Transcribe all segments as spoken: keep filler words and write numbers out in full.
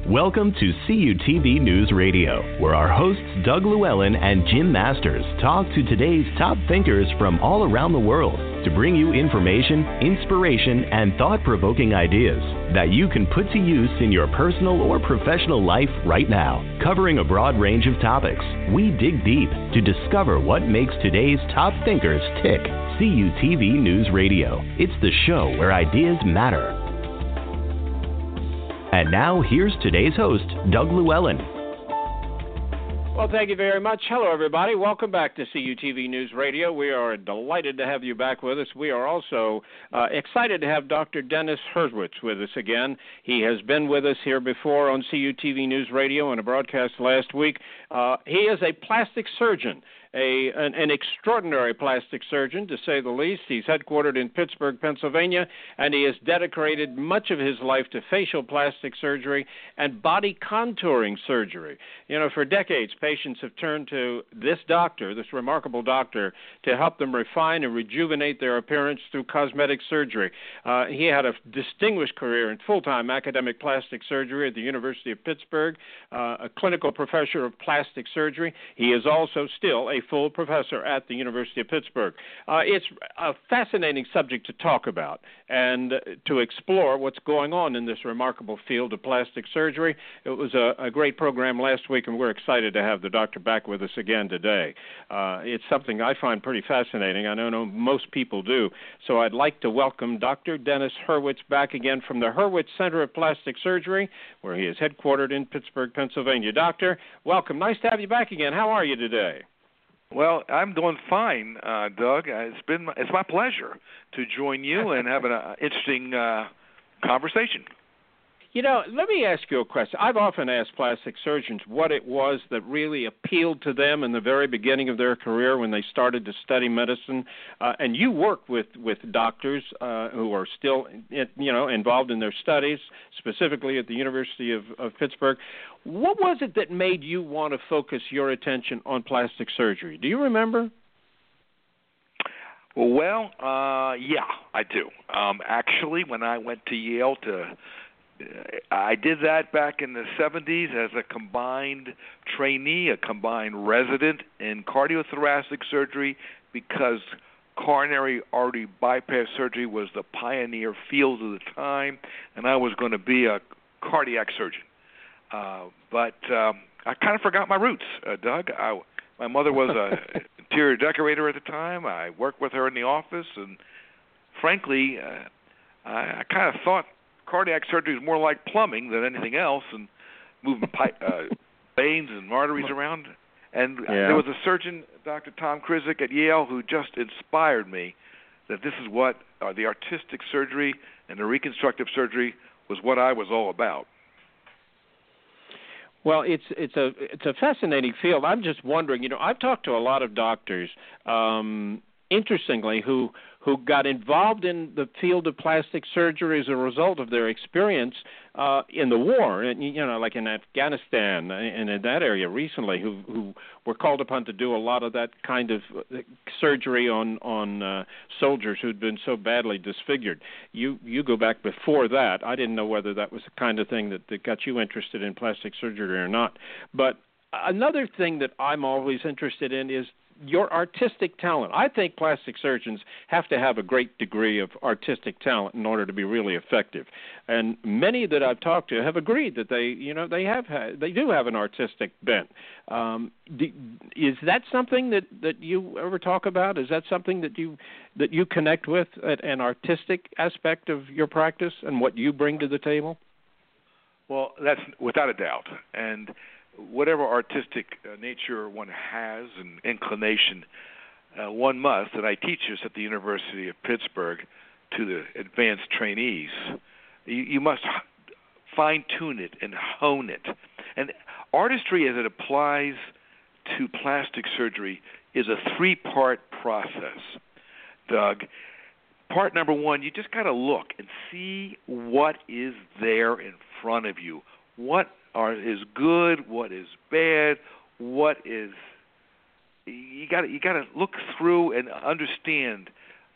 Welcome to C U T V News Radio, where our hosts Doug Llewellyn and Jim Masters talk to today's top thinkers from all around the world to bring you information, inspiration, and thought-provoking ideas that you can put to use in your personal or professional life right now. Covering a broad range of topics, we dig deep to discover what makes today's top thinkers tick. C U T V News Radio. It's the show where ideas matter. And now, here's today's host, Doug Llewellyn. Well, thank you very much. Hello, everybody. Welcome back to C U T V News Radio. We are delighted to have you back with us. We are also uh, excited to have Doctor Dennis Hurwitz with us again. He has been with us here before on C U T V News Radio on a broadcast last week. Uh, he is a plastic surgeon. A, an, an extraordinary plastic surgeon, to say the least. He's headquartered in Pittsburgh, Pennsylvania, and he has dedicated much of his life to facial plastic surgery and body contouring surgery. You know, for decades, patients have turned to this doctor, this remarkable doctor, to help them refine and rejuvenate their appearance through cosmetic surgery. Uh, he had a distinguished career in full-time academic plastic surgery at the University of Pittsburgh, uh, a clinical professor of plastic surgery. He is also still a full professor at the University of Pittsburgh. Uh, it's a fascinating subject to talk about and to explore what's going on in this remarkable field of plastic surgery. It was a, a great program last week, and we're excited to have the doctor back with us again today. Uh, it's something I find pretty fascinating. I know most people do. So I'd like to welcome Doctor Dennis Hurwitz back again from the Hurwitz Center of Plastic Surgery, where he is headquartered in Pittsburgh, Pennsylvania. Doctor, welcome. Nice to have you back again. How are you today? Well, I'm doing fine, uh, Doug. Uh, It's been it's my pleasure to join you and have an uh, interesting uh, conversation. You know, let me ask you a question. I've often asked plastic surgeons what it was that really appealed to them in the very beginning of their career when they started to study medicine. Uh, and you work with, with doctors uh, who are still, you know, involved in their studies, specifically at the University of, of Pittsburgh. What was it that made you want to focus your attention on plastic surgery? Do you remember? Well, uh, yeah, I do. Um, actually, when I went to Yale to I did that back in the seventies as a combined trainee, a combined resident in cardiothoracic surgery, because coronary artery bypass surgery was the pioneer field of the time, and I was going to be a cardiac surgeon. Uh, but um, I kind of forgot my roots, uh, Doug. I, my mother was an interior decorator at the time. I worked with her in the office, and frankly, uh, I, I kind of thought cardiac surgery is more like plumbing than anything else, and moving pipe, uh, veins and arteries around. And yeah. There was a surgeon, Doctor Tom Krizik at Yale, who just inspired me that this is what uh, the artistic surgery and the reconstructive surgery was what I was all about. Well, it's it's a it's a fascinating field. I'm just wondering, you know, I've talked to a lot of doctors, um, interestingly, who who got involved in the field of plastic surgery as a result of their experience uh, in the war, and, you know, like in Afghanistan and in that area recently, who who were called upon to do a lot of that kind of surgery on on uh, soldiers who'd been so badly disfigured. You you go back before that. I didn't know whether that was the kind of thing that, that got you interested in plastic surgery or not. But another thing that I'm always interested in is your artistic talent. I think plastic surgeons have to have a great degree of artistic talent in order to be really effective. And many that I've talked to have agreed that they, you know, they have had, they do have an artistic bent. Um, do, is that something that, that you ever talk about? Is that something that you that you connect with, an artistic aspect of your practice and what you bring to the table? Well, that's without a doubt. And whatever artistic uh, nature one has and inclination, uh, one must, and I teach this at the University of Pittsburgh to the advanced trainees, you, you must fine-tune it and hone it. And artistry as it applies to plastic surgery is a three-part process, Doug. Part number one, you just got to look and see what is there in front of you. What are is good, what is bad, what is you got you got to look through and understand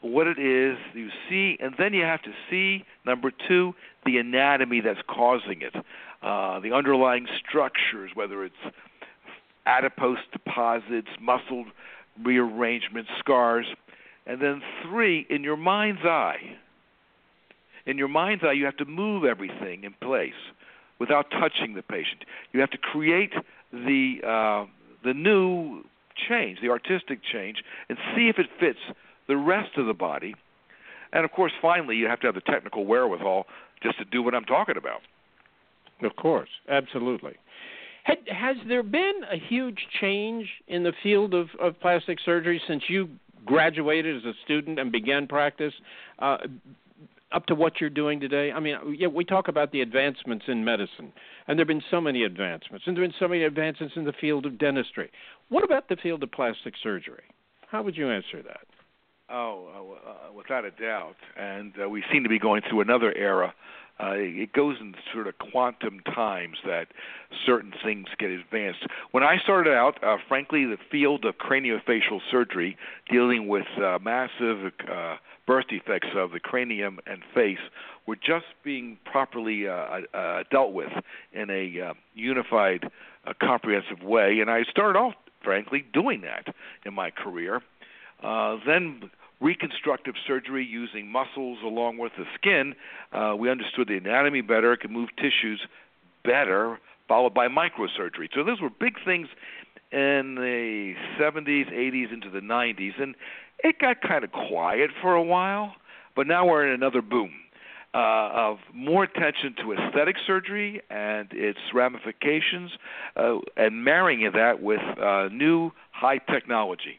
what it is, you see, and then you have to see, number two, the anatomy that's causing it, uh, the underlying structures, whether it's adipose deposits, muscle rearrangements, scars. And then three, in your mind's eye, in your mind's eye, you have to move everything in place without touching the patient. You have to create the uh, the new change, the artistic change, and see if it fits the rest of the body. And, of course, finally, you have to have the technical wherewithal just to do what I'm talking about. Of course, absolutely. Had, has there been a huge change in the field of, of plastic surgery since you graduated as a student and began practice uh, up to what you're doing today? I mean, yeah, we talk about the advancements in medicine, and there have been so many advancements, and there have been so many advancements in the field of dentistry. What about the field of plastic surgery? How would you answer that? Oh, uh, without a doubt. And uh, we seem to be going through another era. Uh, it goes in sort of quantum times that certain things get advanced. When I started out, uh, frankly, the field of craniofacial surgery, dealing with uh, massive uh, birth defects of the cranium and face, were just being properly uh, uh, dealt with in a uh, unified, uh, comprehensive way. And I started off, frankly, doing that in my career. Uh, then reconstructive surgery using muscles along with the skin, uh, we understood the anatomy better, could move tissues better, followed by microsurgery. So those were big things in the seventies, eighties, into the nineties, and it got kind of quiet for a while, but now we're in another boom uh, of more attention to aesthetic surgery and its ramifications, uh, and marrying that with uh, new high technology.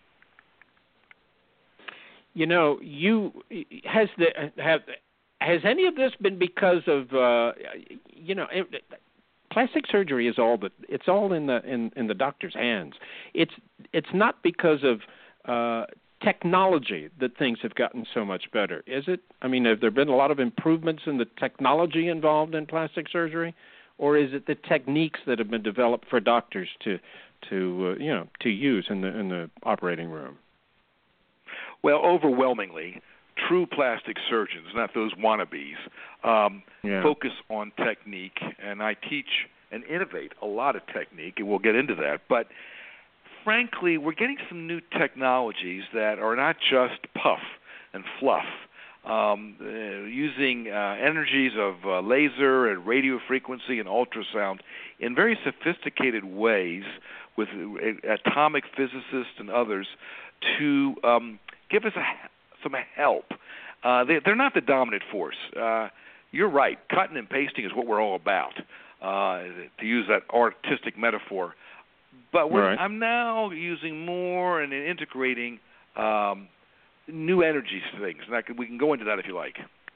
You know, you has the have has any of this been because of uh, you know, it, plastic surgery is all that it's all in the in, in the doctor's hands. It's it's not because of uh, technology that things have gotten so much better, is it? I mean, have there been a lot of improvements in the technology involved in plastic surgery, or is it the techniques that have been developed for doctors to to uh, you know to use in the in the operating room? Well, overwhelmingly, true plastic surgeons, not those wannabes, um, yeah. focus on technique, and I teach and innovate a lot of technique, and we'll get into that. But frankly, we're getting some new technologies that are not just puff and fluff, um, uh, using uh, energies of uh, laser and radio frequency and ultrasound in very sophisticated ways with uh, atomic physicists and others to um, give us a, some help. Uh, they, they're not the dominant force. Uh, you're right. Cutting and pasting is what we're all about, uh, to use that artistic metaphor. But we're, right. I'm now using more and integrating um, new energy things. And I can, we can go into that if you like.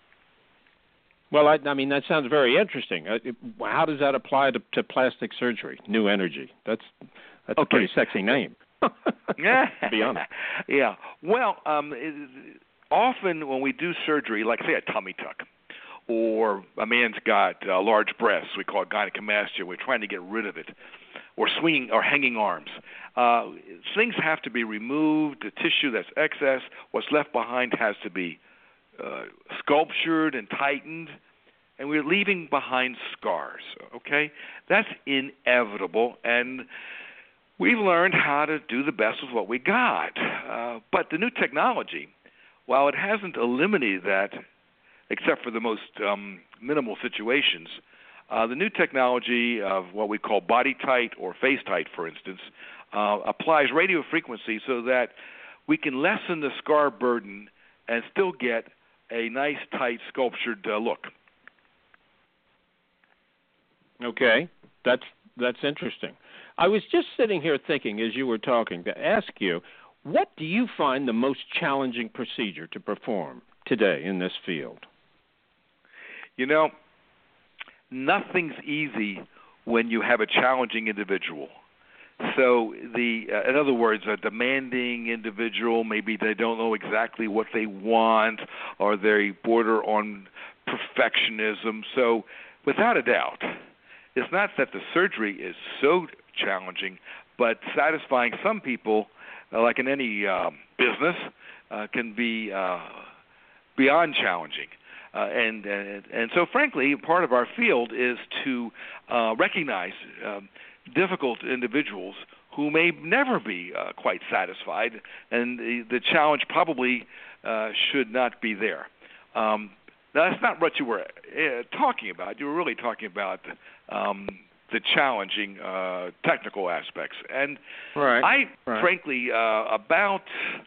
Well, I, I mean, that sounds very interesting. Uh, it, how does that apply to, to plastic surgery, new energy? That's, that's okay. a pretty sexy name. Yeah, to be honest. Yeah. Well, um, it, often when we do surgery, like say a tummy tuck, or a man's got uh, large breasts, we call it gynecomastia. We're trying to get rid of it, or swinging or hanging arms. Uh, things have to be removed. The tissue that's excess, what's left behind, has to be uh, sculptured and tightened, and we're leaving behind scars. Okay, that's inevitable, and we've learned how to do the best with what we got. Uh, but the new technology, while it hasn't eliminated that, except for the most um, minimal situations, uh, the new technology of what we call body tight or face tight, for instance, uh, applies radio frequency so that we can lessen the scar burden and still get a nice, tight, sculptured uh, look. Okay, that's that's interesting. I was just sitting here thinking as you were talking to ask you, what do you find the most challenging procedure to perform today in this field? You know, nothing's easy when you have a challenging individual. So, the uh, in other words, a demanding individual, maybe they don't know exactly what they want, or they border on perfectionism. So, without a doubt, it's not that the surgery is so challenging, but satisfying some people uh, like in any uh, business, uh, can be uh, beyond challenging. Uh, and, and and so, frankly, part of our field is to uh, recognize um, difficult individuals who may never be uh, quite satisfied, and the, the challenge probably uh, should not be there. Um, that's not what you were uh, talking about. You were really talking about um, the challenging uh, technical aspects. And right. I, right. frankly, uh, about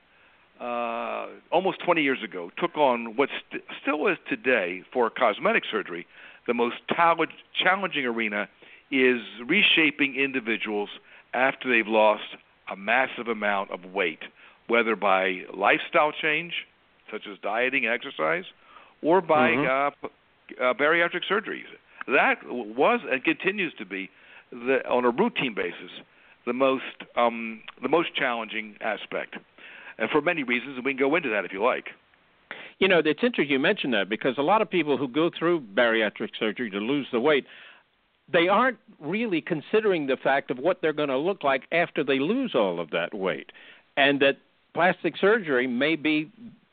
uh, almost twenty years ago, took on what st- still is today for cosmetic surgery, the most talent- challenging arena is reshaping individuals after they've lost a massive amount of weight, whether by lifestyle change, such as dieting and exercise, or by mm-hmm. uh, uh, bariatric surgeries. That was and continues to be, the, on a routine basis, the most um, the most challenging aspect, and for many reasons. And we can go into that if you like. You know, it's interesting you mentioned that, because a lot of people who go through bariatric surgery to lose the weight, they aren't really considering the fact of what they're going to look like after they lose all of that weight, and that plastic surgery may be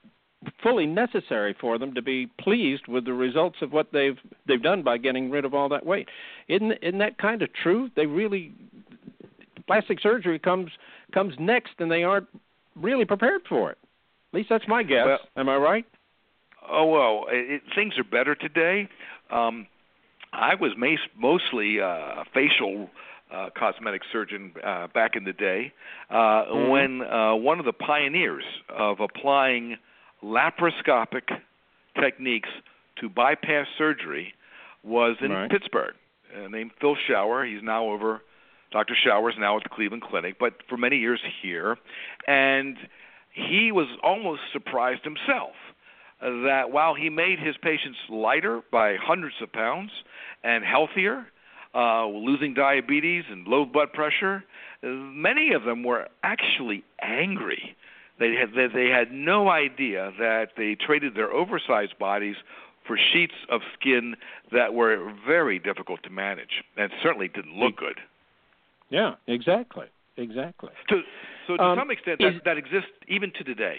fully necessary for them to be pleased with the results of what they've they've done by getting rid of all that weight. Isn't isn't that kind of true? They really plastic surgery comes comes next, and they aren't really prepared for it. At least that's my guess. Well, Am I right? Oh well, it, things are better today. Um, I was mas- mostly uh, a facial uh, cosmetic surgeon uh, back in the day uh, mm-hmm. when uh, one of the pioneers of applying laparoscopic techniques to bypass surgery was in right. Pittsburgh, uh, named Phil Schauer. He's now over, Doctor Schauer is now at the Cleveland Clinic, but for many years here. And he was almost surprised himself that while he made his patients lighter by hundreds of pounds and healthier, uh, losing diabetes and low blood pressure, many of them were actually angry. They had they, they had no idea that they traded their oversized bodies for sheets of skin that were very difficult to manage and certainly didn't look good. Yeah, exactly, exactly. To, so to um, some extent, is, that, that exists even to today.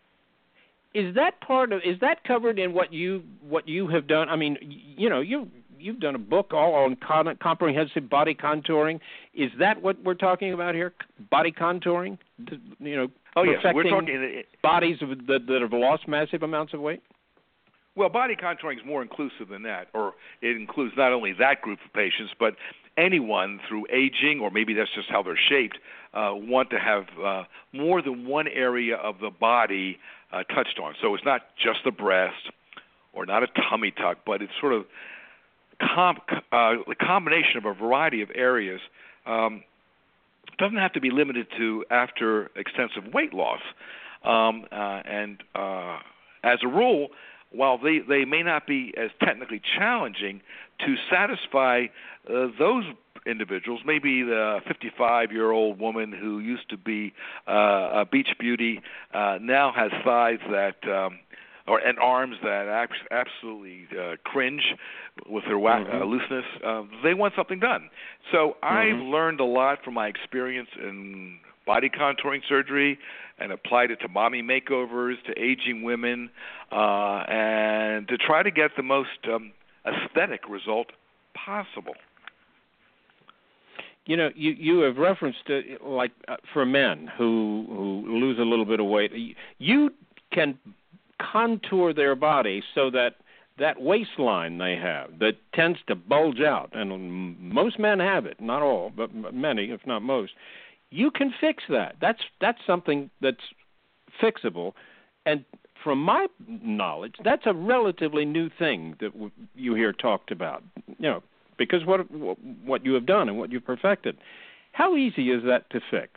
Is that part of? Is that covered in what you what you have done? I mean, you know, you you've done a book all on con- comprehensive body contouring. Is that what we're talking about here? Body contouring? You know, oh yes, we're talking bodies that that have lost massive amounts of weight. Well, body contouring is more inclusive than that, or it includes not only that group of patients, but anyone through aging, or maybe that's just how they're shaped, uh, want to have uh, more than one area of the body uh, touched on. So it's not just the breast or not a tummy tuck, but it's sort of comp, uh, the combination of a variety of areas. Um, doesn't have to be limited to after extensive weight loss. Um, uh, and uh, as a rule, while they, they may not be as technically challenging to satisfy uh, those individuals, maybe the fifty-five-year-old woman who used to be uh, a beach beauty uh, now has thighs that um, or and arms that ab- absolutely uh, cringe with their wa- mm-hmm. uh, looseness. Uh, they want something done. So mm-hmm. I've learned a lot from my experience in body contouring surgery and applied it to mommy makeovers, to aging women, uh, and to try to get the most um, aesthetic result possible. You know, you, you have referenced, uh, like, uh, for men who, who lose a little bit of weight, you can contour their body so that that waistline they have that tends to bulge out, and most men have it, not all, but many, if not most. You can fix that. That's that's something that's fixable, and from my knowledge, that's a relatively new thing that w- you hear talked about. You know, because what what you have done and what you've perfected. How easy is that to fix?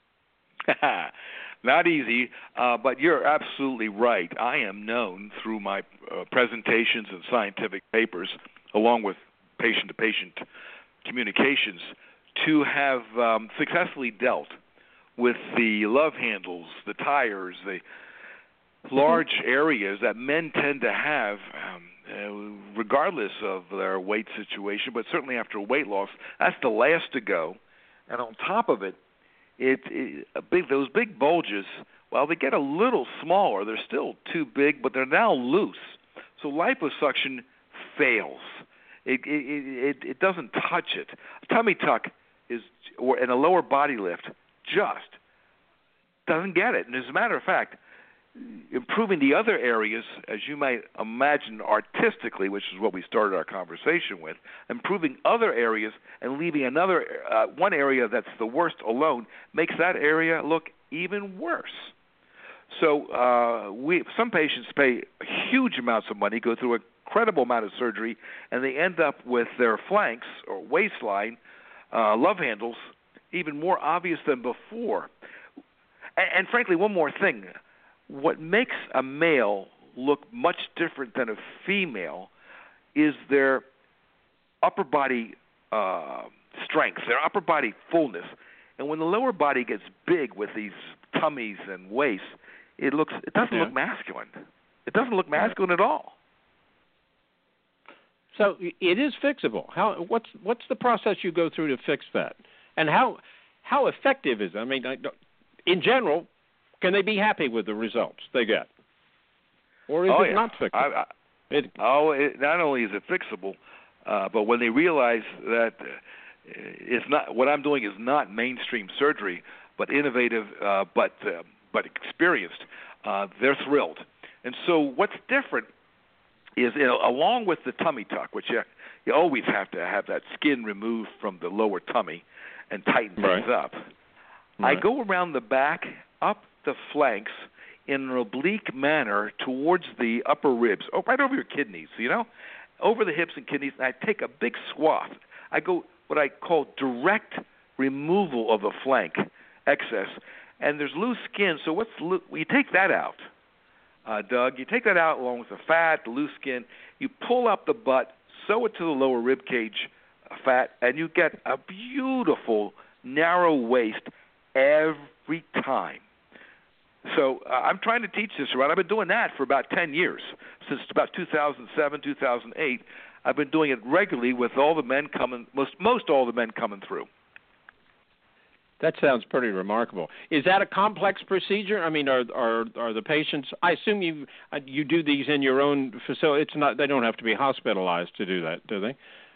Not easy, uh, but you're absolutely right. I am known through my uh, presentations and scientific papers, along with patient-to-patient communications, to have um, successfully dealt with the love handles, the tires, the large areas that men tend to have, um, uh, regardless of their weight situation, but certainly after weight loss. That's the last to go. And on top of it, it, it a big those big bulges, while they get a little smaller, they're still too big, but they're now loose. So liposuction fails. It it it, it doesn't touch it. A tummy tuck is, or and a lower body lift just doesn't get it. And as a matter of fact, improving the other areas, as you might imagine artistically, which is what we started our conversation with, improving other areas and leaving another uh, one area that's the worst alone makes that area look even worse. So uh, we some patients pay huge amounts of money, go through an incredible amount of surgery, and they end up with their flanks or waistline, uh, love handles, even more obvious than before. And, and frankly, one more thing. What makes a male look much different than a female is their upper body uh, strength, their upper body fullness. And when the lower body gets big with these tummies and waists, it looks it doesn't yeah. look masculine. It doesn't look masculine at all. So it is fixable. How what's what's the process you go through to fix that? And how how effective is it? I mean, in general, can they be happy with the results they get? Or is oh, it yeah. not fixable? I, I, it, oh, it, not only is it fixable, uh, but when they realize that uh, it's not what I'm doing is not mainstream surgery, but innovative, uh, but uh, but experienced, uh, they're thrilled. And so what's different is, you know, along with the tummy tuck, which you, you always have to have that skin removed from the lower tummy and tighten right. things up, right. I go around the back, up the flanks in an oblique manner towards the upper ribs, oh, right over your kidneys, you know, over the hips and kidneys, and I take a big swath. I go what I call direct removal of the flank excess, and there's loose skin, so what's lo- you take that out, uh, Doug. You take that out along with the fat, the loose skin. You pull up the butt, sew it to the lower rib cage uh, fat, and you get a beautiful narrow waist every time. So uh, I'm trying to teach this around. I've been doing that for about ten years, since about two thousand seven, two thousand eight. I've been doing it regularly with all the men coming, most most all the men coming through. That sounds pretty remarkable. Is that a complex procedure? I mean, are are are the patients? I assume you you do these in your own facility. It's not. They don't have to be hospitalized to do that, do they?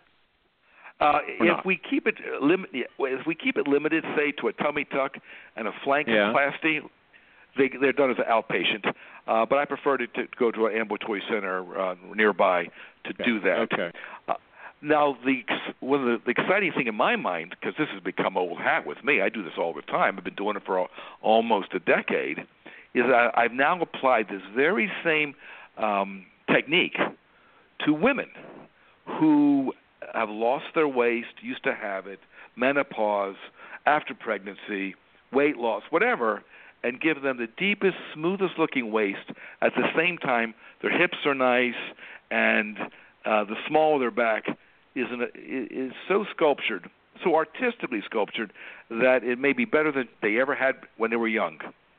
Uh, if not? we keep it lim- if we keep it limited, say to a tummy tuck and a flankoplasty, yeah. they they're done as an outpatient. Uh, but I prefer to, to go to an ambulatory center uh, nearby to okay. do that. Okay. Uh, Now, the one of the, the exciting thing in my mind, because this has become old hat with me, I do this all the time. I've been doing it for all, almost a decade. Is I, I've now applied this very same um, technique to women who have lost their waist, used to have it, menopause, after pregnancy, weight loss, whatever, and give them the deepest, smoothest looking waist. At the same time, their hips are nice, and uh, the small of their back is, an, is so sculptured, so artistically sculptured, that it may be better than they ever had when they were young.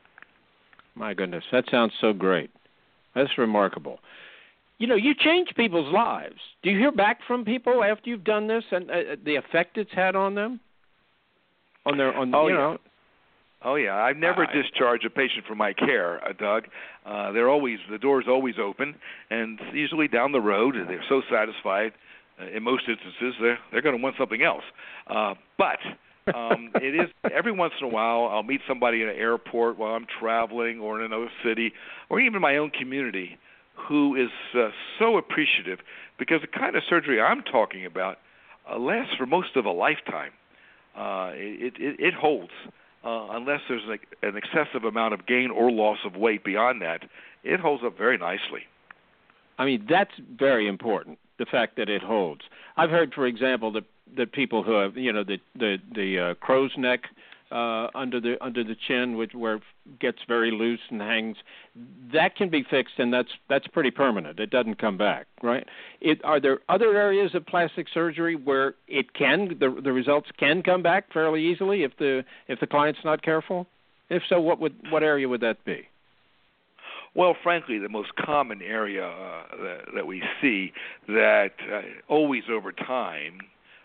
My goodness, that sounds so great. That's remarkable. You know, you change people's lives. Do you hear back from people after you've done this and uh, the effect it's had on them? On their, on oh, you yeah. know. Oh yeah, I've never uh, discharged a patient from my care, uh, Doug. Uh, they're always the door's always open, and usually down the road, they're so satisfied. Uh, in most instances, they're they're going to want something else. Uh, but um, it is every once in a while I'll meet somebody in an airport while I'm traveling, or in another city, or even my own community, who is uh, so appreciative because the kind of surgery I'm talking about uh, lasts for most of a lifetime. Uh, it, it it holds. Uh, unless there's like an excessive amount of gain or loss of weight beyond that, it holds up very nicely. I mean, that's very important, the fact that it holds. I've heard, for example, that that people who have, you know, the the, the uh, crow's neck uh, under the under the chin, which where it gets very loose and hangs, that can be fixed, and that's that's pretty permanent. It doesn't come back, right? It, are there other areas of plastic surgery where it can the the results can come back fairly easily if the if the client's not careful? If so, what would what area would that be? Well, frankly, the most common area uh, that, that we see that uh, always over time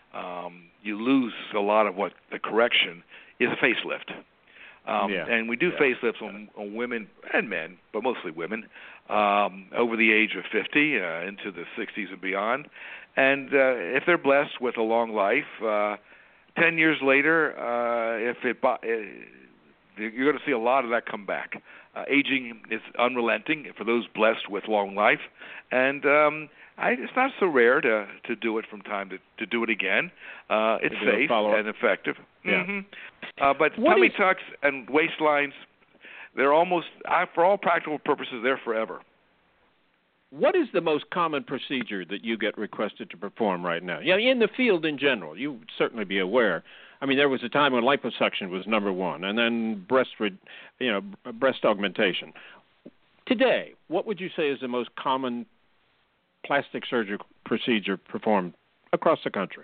um, you lose a lot of what the correction is a facelift. Um, yeah. And we do yeah. facelifts on, on women and men, but mostly women, um, over the age of fifty, uh, into the sixties and beyond. And uh, if they're blessed with a long life, uh, ten years later, uh, if it, uh, you're going to see a lot of that come back. Uh, aging is unrelenting for those blessed with long life, and um, I, it's not so rare to to do it from time to to do it again. Uh, it's safe and effective. Yeah. Mm-hmm. Uh, but what tummy is... tucks and waistlines, they're almost, uh, for all practical purposes, they're forever. What is the most common procedure that you get requested to perform right now? Yeah, in the field in general, you would certainly be aware. I mean, there was a time when liposuction was number one, and then breast, you know, breast augmentation. Today, what would you say is the most common plastic surgery procedure performed across the country?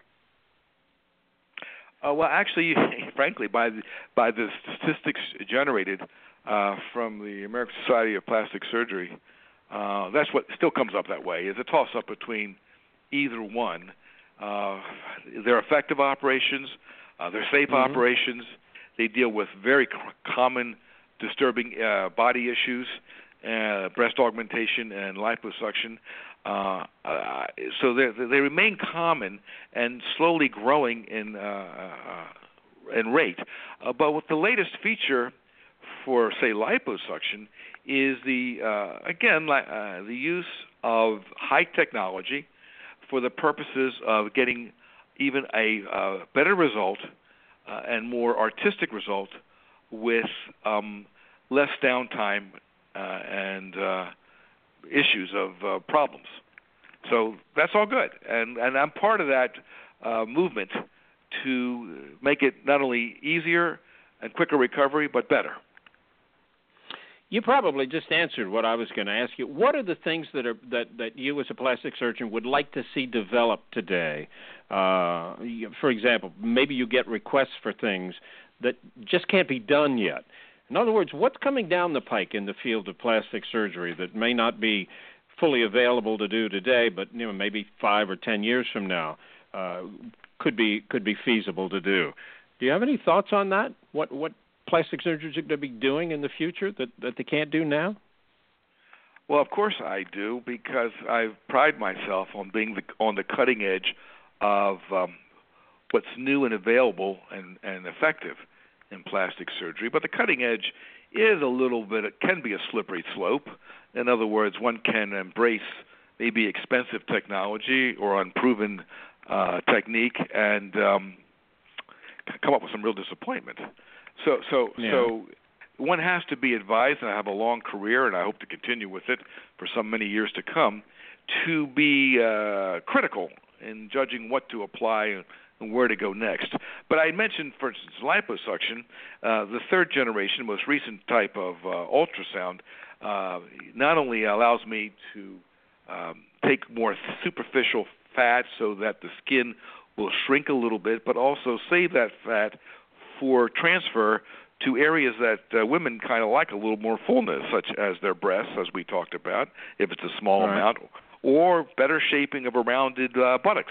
Uh, well, actually, frankly, by the, by the statistics generated uh, from the American Society of Plastic Surgery, uh, that's what still comes up that way, is a toss-up between either one. Uh, they're effective operations. Uh, they're safe mm-hmm. operations. They deal with very c- common disturbing uh, body issues, uh, breast augmentation and liposuction. Uh, uh, so they they remain common and slowly growing in uh, uh, in rate. Uh, but with the latest feature for, say, liposuction is the uh, again uh, the use of high technology for the purposes of getting even a uh, better result uh, and more artistic result with um, less downtime uh, and uh, issues of uh, problems. So that's all good, and and I'm part of that uh, movement to make it not only easier and quicker recovery, but better. You probably just answered what I was going to ask you. What are the things that are that, that you as a plastic surgeon would like to see develop today? Uh, for example, maybe you get requests for things that just can't be done yet. In other words, what's coming down the pike in the field of plastic surgery that may not be fully available to do today, but you know maybe five or ten years from now uh, could be could be feasible to do? Do you have any thoughts on that? What what plastic surgeons are going to be doing in the future that, that they can't do now? Well, of course I do, because I pride myself on being the, on the cutting edge of um, what's new and available and, and effective in plastic surgery. But the cutting edge is a little bit, it can be a slippery slope. In other words, one can embrace maybe expensive technology or unproven uh, technique and um, come up with some real disappointment. So, so, yeah. so one has to be advised, and I have a long career, and I hope to continue with it for some many years to come, to be uh, critical in judging what to apply and where to go next. But I mentioned, for instance, liposuction, uh, the third generation, most recent type of uh, ultrasound, uh, not only allows me to um, take more superficial fat so that the skin will shrink a little bit, but also save that fat for transfer to areas that uh, women kind of like a little more fullness, such as their breasts, as we talked about, if it's a small right. amount, or better shaping of a rounded uh, buttocks.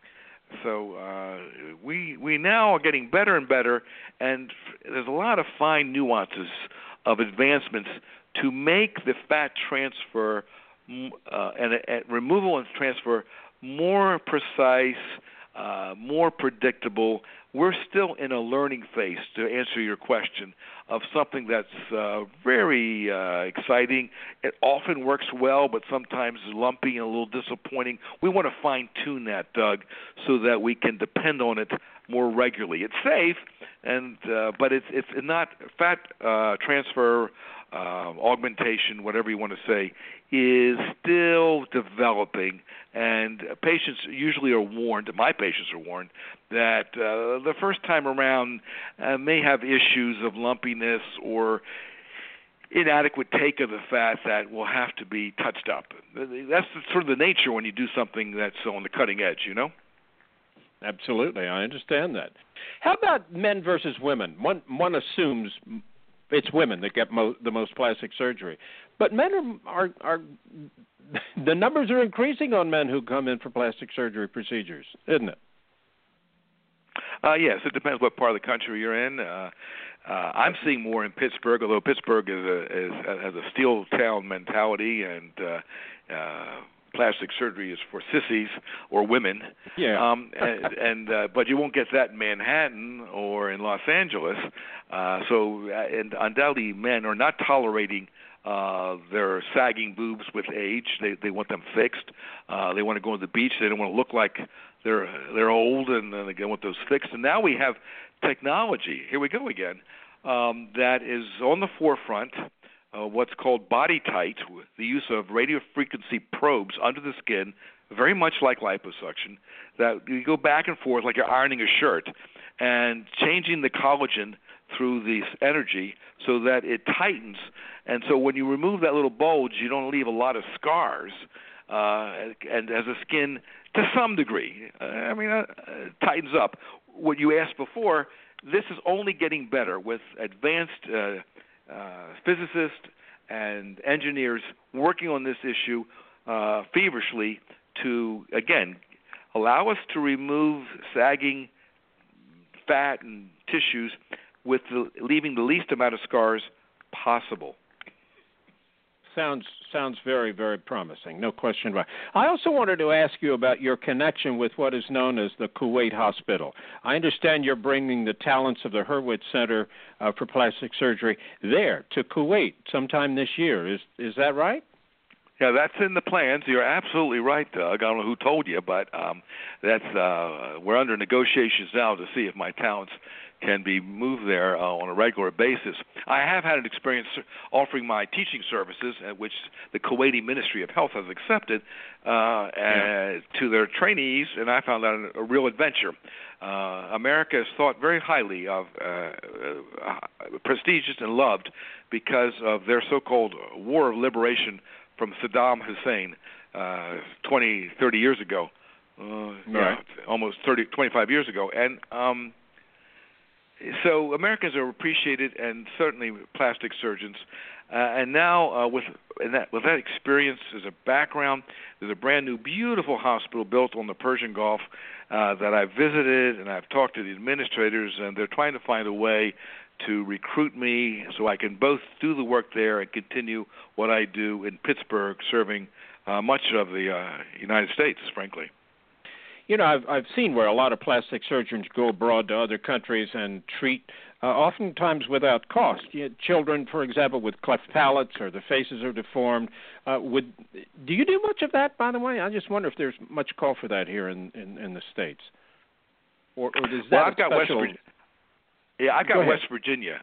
So uh, we we now are getting better and better, and there's a lot of fine nuances of advancements to make the fat transfer uh, and, and removal and transfer more precise, uh, more predictable. We're still in a learning phase, to answer your question, of something that's uh, very uh, exciting. It often works well, but sometimes lumpy and a little disappointing. We want to fine-tune that, Doug, so that we can depend on it more regularly. It's safe, and uh, but it's it's not fat uh, transfer, uh, augmentation, whatever you want to say, is still developing, and patients usually are warned, my patients are warned, that uh, the first time around uh, may have issues of lumpiness or inadequate take of the fat that will have to be touched up. That's sort of the nature when you do something that's on the cutting edge, you know? Absolutely, I understand that. How about men versus women? One one assumes it's women that get mo- the most plastic surgery, but men are, are are the numbers are increasing on men who come in for plastic surgery procedures, isn't it? Uh, yes, it depends what part of the country you're in. Uh, uh, I'm seeing more in Pittsburgh, although Pittsburgh is a, is, has a steel town mentality, and uh, uh, plastic surgery is for sissies or women. Yeah. Um, and and uh, but you won't get that in Manhattan or in Los Angeles. Uh, so, uh, and undoubtedly, men are not tolerating uh, their sagging boobs with age. They they want them fixed. Uh, they want to go to the beach. They don't want to look like they're they're old, and then they want those fixed. And now we have technology. Here we go again. Um, that is on the forefront. Uh, what's called Body Tight, the use of radio frequency probes under the skin, very much like liposuction, that you go back and forth like you're ironing a shirt and changing the collagen through this energy so that it tightens. And so when you remove that little bulge, you don't leave a lot of scars. Uh, and as the skin, to some degree, uh, I mean, uh, uh, tightens up. What you asked before, this is only getting better with advanced uh, Uh, physicists and engineers working on this issue uh, feverishly to, again, allow us to remove sagging fat and tissues with the, leaving the least amount of scars possible. Sounds sounds very, very promising, no question about it. I also wanted to ask you about your connection with what is known as the Kuwait Hospital. I understand you're bringing the talents of the Hurwitz Center uh, for Plastic Surgery there to Kuwait sometime this year. Is is that right? Yeah, that's in the plans. You're absolutely right, Doug. I don't know who told you, but um, that's uh, we're under negotiations now to see if my talents can be moved there uh, on a regular basis. I have had an experience offering my teaching services, uh, which the Kuwaiti Ministry of Health has accepted, uh, yeah. uh, to their trainees, and I found that a, a real adventure. Uh, America is thought very highly of, uh, uh, prestigious and loved because of their so-called war of liberation from Saddam Hussein uh, twenty, thirty years ago, uh, right. yeah, almost thirty, twenty-five years ago. And um, so Americans are appreciated, and certainly plastic surgeons. Uh, and now uh, with, and that, with that experience as a background, there's a brand new, beautiful hospital built on the Persian Gulf uh, that I've visited, and I've talked to the administrators, and they're trying to find a way to recruit me so I can both do the work there and continue what I do in Pittsburgh, serving uh, much of the uh, United States, frankly. You know, I've I've seen where a lot of plastic surgeons go abroad to other countries and treat, uh, oftentimes without cost. You know, children, for example, with cleft palates or the faces are deformed. Uh, would do you do much of that, by the way? I just wonder if there's much call for that here in, in, in the States. Or, or does that well, I've got special... West Virginia. Yeah, I've got Go West Virginia.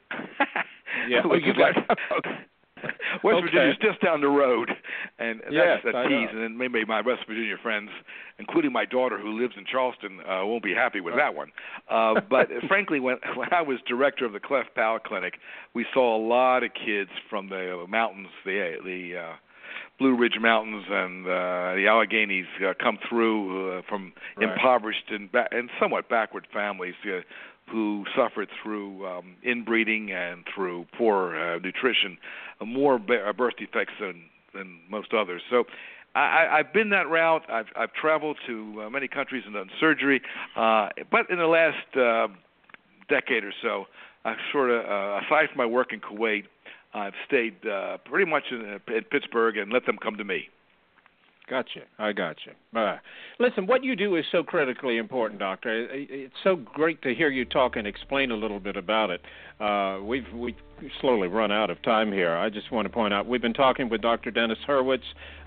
yeah, oh, you got. Okay. West okay. Virginia's just down the road, and yes, that's a tease. And then maybe my West Virginia friends, including my daughter who lives in Charleston, uh, won't be happy with that one. Uh, but frankly, when when I was director of the Cleft Palate Clinic, we saw a lot of kids from the mountains, the the uh, Blue Ridge Mountains and uh, the Alleghenies uh, come through uh, from right. impoverished and ba- and somewhat backward families. Uh, who suffered through um, inbreeding and through poor uh, nutrition, uh, more ba- birth defects than, than most others. So I, I've been that route. I've, I've traveled to uh, many countries and done surgery. Uh, but in the last uh, decade or so, I've sort of, uh, aside from my work in Kuwait, I've stayed uh, pretty much in, in Pittsburgh and let them come to me. Gotcha. I gotcha. Uh, listen, what you do is so critically important, Doctor. It's so great to hear you talk and explain a little bit about it. Uh, we've we slowly run out of time here. I just want to point out we've been talking with Doctor Dennis Hurwitz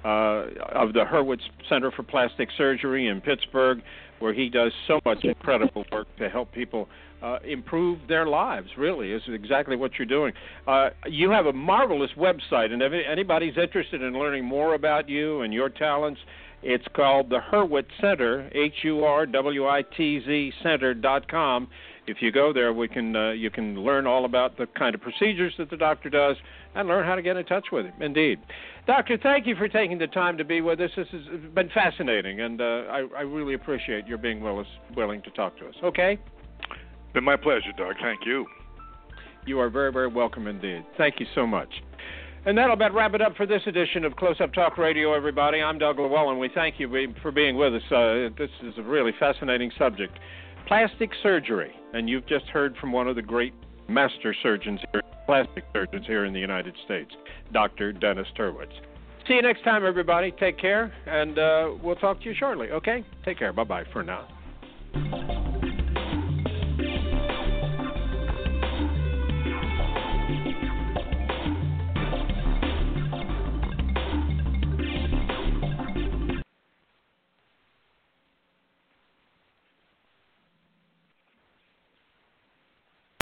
uh, of the Hurwitz Center for Plastic Surgery in Pittsburgh, where he does so much incredible work to help people uh, improve their lives, really, is exactly what you're doing. Uh, you have a marvelous website, and if anybody's interested in learning more about you and your talents, it's called the Hurwitz Center, H U R W I T Z Center dot com. If you go there, we can uh, you can learn all about the kind of procedures that the doctor does and learn how to get in touch with him. Indeed. Doctor, thank you for taking the time to be with us. This has been fascinating, and uh, I, I really appreciate your being willis, willing to talk to us. Okay? Been my pleasure, Doug. Thank you. You are very, very welcome indeed. Thank you so much. And that'll about wrap it up for this edition of Close Up Talk Radio, everybody. I'm Doug Llewellyn. We thank you for being with us. Uh, this is a really fascinating subject. plastic surgery. And you've just heard from one of the great master surgeons here, plastic surgeons here in the United States, Doctor Dennis Hurwitz. See you next time, everybody. Take care, and uh, we'll talk to you shortly, okay? Take care. Bye-bye for now.